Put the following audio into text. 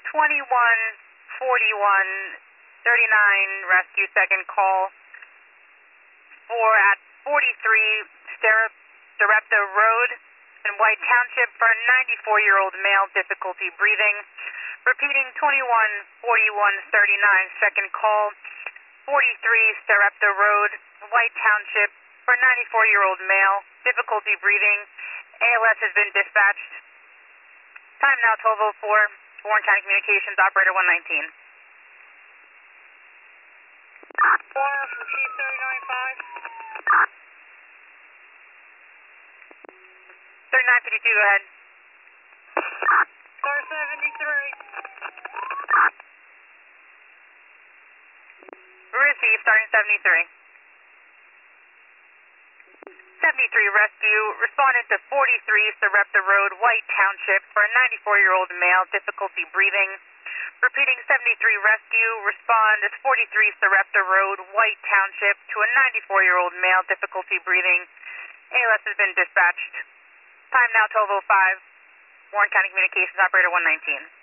214139 rescue second call for at 43 Sarepta Road in White Township for a 94-year-old male, difficulty breathing. Repeating 214139 second call, 43 Sarepta Road, White Township for a 94-year-old male, difficulty breathing. ALS has been dispatched. Time now 12:04. Warren County Communications, operator 119. Warren from Chief 395. 3952, go ahead. Star 73. Receive, starting 73. 73 rescue, responded to 43 Sarepta Road, White Township for a 94-year-old male, difficulty breathing. Repeating 73 rescue, respond as 43 Sarepta Road, White Township to a 94-year-old male, difficulty breathing. ALS has been dispatched. Time now 12:05. Warren County Communications, operator 119.